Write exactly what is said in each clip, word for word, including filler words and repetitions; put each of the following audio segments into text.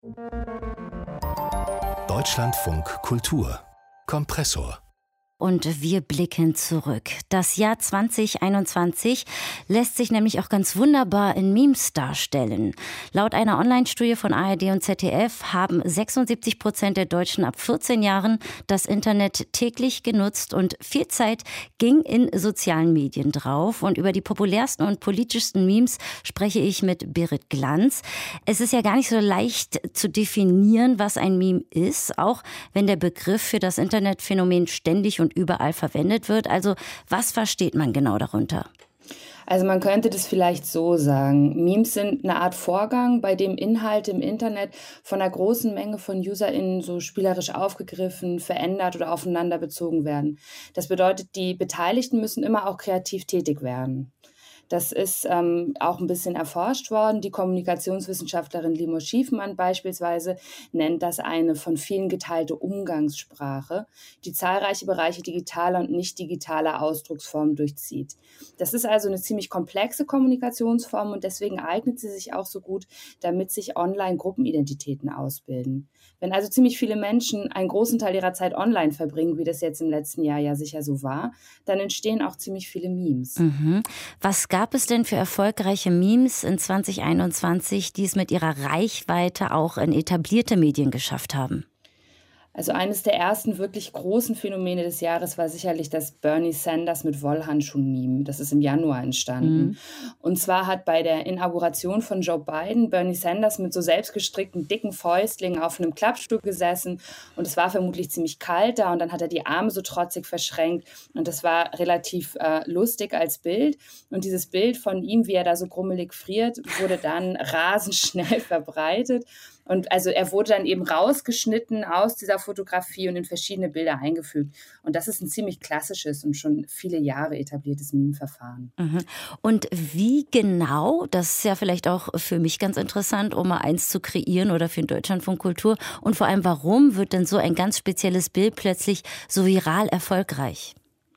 Deutschlandfunk Kultur Kompressor. Und wir blicken zurück. Das Jahr zwanzig einundzwanzig lässt sich nämlich auch ganz wunderbar in Memes darstellen. Laut einer Online-Studie von A R D und Z D F haben sechsundsiebzig Prozent der Deutschen ab vierzehn Jahren das Internet täglich genutzt und viel Zeit ging in sozialen Medien drauf. Und über die populärsten und politischsten Memes spreche ich mit Berit Glanz. Es ist ja gar nicht so leicht zu definieren, was ein Meme ist, auch wenn der Begriff für das Internetphänomen ständig und überall verwendet wird. Also was versteht man genau darunter? Also man könnte das vielleicht so sagen. Memes sind eine Art Vorgang, bei dem Inhalte im Internet von einer großen Menge von UserInnen so spielerisch aufgegriffen, verändert oder aufeinander bezogen werden. Das bedeutet, die Beteiligten müssen immer auch kreativ tätig werden. Das ist ähm, auch ein bisschen erforscht worden. Die Kommunikationswissenschaftlerin Limor Schiefmann beispielsweise nennt das eine von vielen geteilte Umgangssprache, die zahlreiche Bereiche digitaler und nicht digitaler Ausdrucksformen durchzieht. Das ist also eine ziemlich komplexe Kommunikationsform und deswegen eignet sie sich auch so gut, damit sich online Gruppenidentitäten ausbilden. Wenn also ziemlich viele Menschen einen großen Teil ihrer Zeit online verbringen, wie das jetzt im letzten Jahr ja sicher so war, dann entstehen auch ziemlich viele Memes. Mhm. Was gab es denn für erfolgreiche Memes in zwanzig einundzwanzig, die es mit ihrer Reichweite auch in etablierte Medien geschafft haben? Also eines der ersten wirklich großen Phänomene des Jahres war sicherlich das Bernie Sanders mit Wollhandschuhen-Meme. Das ist im Januar entstanden. Mhm. Und zwar hat bei der Inauguration von Joe Biden Bernie Sanders mit so selbstgestrickten, dicken Fäustlingen auf einem Klappstuhl gesessen. Und es war vermutlich ziemlich kalt da. Und dann hat er die Arme so trotzig verschränkt. Und das war relativ äh, lustig als Bild. Und dieses Bild von ihm, wie er da so grummelig friert, wurde dann rasend schnell verbreitet. Und also er wurde dann eben rausgeschnitten aus dieser Fotografie und in verschiedene Bilder eingefügt. Und das ist ein ziemlich klassisches und schon viele Jahre etabliertes Meme-Verfahren. Und wie genau, das ist ja vielleicht auch für mich ganz interessant, um mal eins zu kreieren oder für den Deutschlandfunk Kultur. Und vor allem, warum wird denn so ein ganz spezielles Bild plötzlich so viral erfolgreich?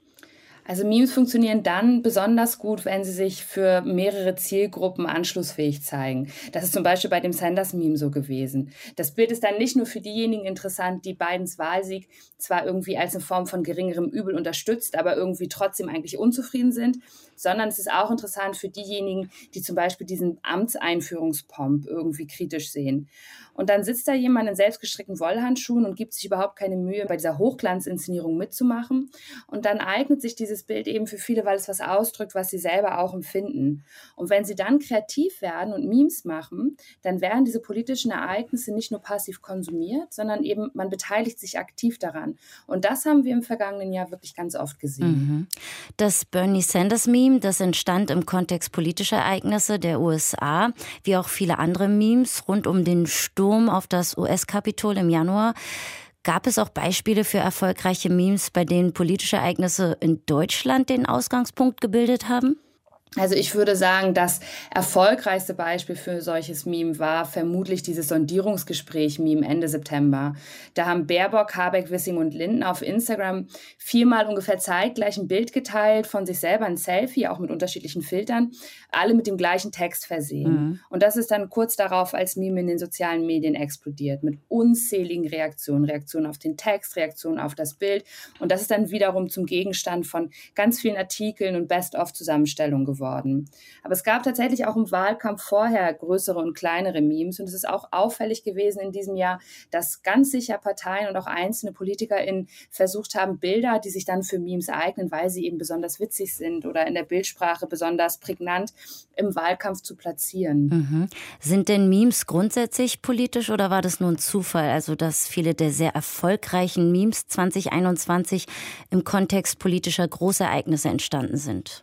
Also Memes funktionieren dann besonders gut, wenn sie sich für mehrere Zielgruppen anschlussfähig zeigen. Das ist zum Beispiel bei dem Sanders-Meme so gewesen. Das Bild ist dann nicht nur für diejenigen interessant, die Bidens Wahlsieg zwar irgendwie als eine Form von geringerem Übel unterstützt, aber irgendwie trotzdem eigentlich unzufrieden sind, sondern es ist auch interessant für diejenigen, die zum Beispiel diesen Amtseinführungspomp irgendwie kritisch sehen. Und dann sitzt da jemand in selbstgestrickten Wollhandschuhen und gibt sich überhaupt keine Mühe, bei dieser Hochglanzinszenierung mitzumachen. Und dann eignet sich dieses Bild eben für viele, weil es was ausdrückt, was sie selber auch empfinden. Und wenn sie dann kreativ werden und Memes machen, dann werden diese politischen Ereignisse nicht nur passiv konsumiert, sondern eben man beteiligt sich aktiv daran. Und das haben wir im vergangenen Jahr wirklich ganz oft gesehen. Mhm. Das Bernie Sanders-Meme, das entstand im Kontext politischer Ereignisse der U S A, wie auch viele andere Memes rund um den Sturm auf das U S-Kapitol im Januar. Gab es auch Beispiele für erfolgreiche Memes, bei denen politische Ereignisse in Deutschland den Ausgangspunkt gebildet haben? Also ich würde sagen, das erfolgreichste Beispiel für solches Meme war vermutlich dieses Sondierungsgespräch-Meme Ende September. Da haben Baerbock, Habeck, Wissing und Lindner auf Instagram viermal ungefähr zeitgleich ein Bild geteilt von sich selber, ein Selfie, auch mit unterschiedlichen Filtern, alle mit dem gleichen Text versehen. Mhm. Und das ist dann kurz darauf als Meme in den sozialen Medien explodiert, mit unzähligen Reaktionen. Reaktionen auf den Text, Reaktionen auf das Bild. Und das ist dann wiederum zum Gegenstand von ganz vielen Artikeln und Best-of-Zusammenstellungen geworden. Worden. Aber es gab tatsächlich auch im Wahlkampf vorher größere und kleinere Memes und es ist auch auffällig gewesen in diesem Jahr, dass ganz sicher Parteien und auch einzelne PolitikerInnen versucht haben, Bilder, die sich dann für Memes eignen, weil sie eben besonders witzig sind oder in der Bildsprache besonders prägnant, im Wahlkampf zu platzieren. Mhm. Sind denn Memes grundsätzlich politisch oder war das nur ein Zufall, also dass viele der sehr erfolgreichen Memes zwanzig einundzwanzig im Kontext politischer Großereignisse entstanden sind?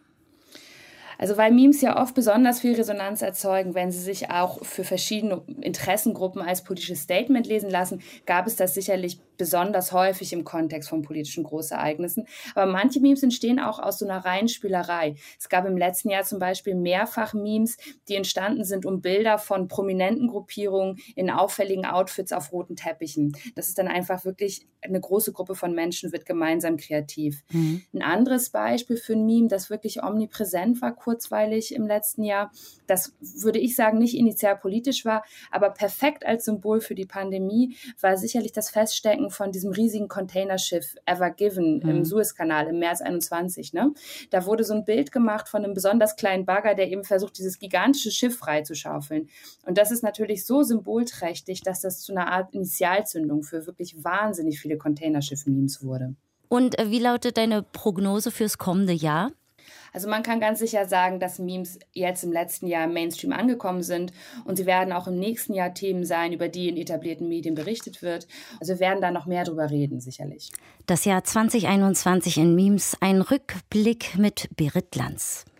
Also weil Memes ja oft besonders viel Resonanz erzeugen, wenn sie sich auch für verschiedene Interessengruppen als politisches Statement lesen lassen, gab es das sicherlich besonders häufig im Kontext von politischen Großereignissen. Aber manche Memes entstehen auch aus so einer reinen Spielerei. Es gab im letzten Jahr zum Beispiel mehrfach Memes, die entstanden sind, um Bilder von prominenten Gruppierungen in auffälligen Outfits auf roten Teppichen. Das ist dann einfach wirklich, eine große Gruppe von Menschen wird gemeinsam kreativ. Mhm. Ein anderes Beispiel für ein Meme, das wirklich omnipräsent war, kurz kurzweilig im letzten Jahr, das würde ich sagen, nicht initial politisch war, aber perfekt als Symbol für die Pandemie war sicherlich das Feststecken von diesem riesigen Containerschiff Ever Given mhm. im Suezkanal im März einundzwanzig. Ne? Da wurde so ein Bild gemacht von einem besonders kleinen Bagger, der eben versucht, dieses gigantische Schiff freizuschaufeln. Und das ist natürlich so symbolträchtig, dass das zu einer Art Initialzündung für wirklich wahnsinnig viele Containerschiff-Memes wurde. Und wie lautet deine Prognose fürs kommende Jahr? Also man kann ganz sicher sagen, dass Memes jetzt im letzten Jahr im Mainstream angekommen sind und sie werden auch im nächsten Jahr Themen sein, über die in etablierten Medien berichtet wird. Also wir werden da noch mehr drüber reden, sicherlich. Das Jahr zwanzig einundzwanzig in Memes, ein Rückblick mit Berit Lanz.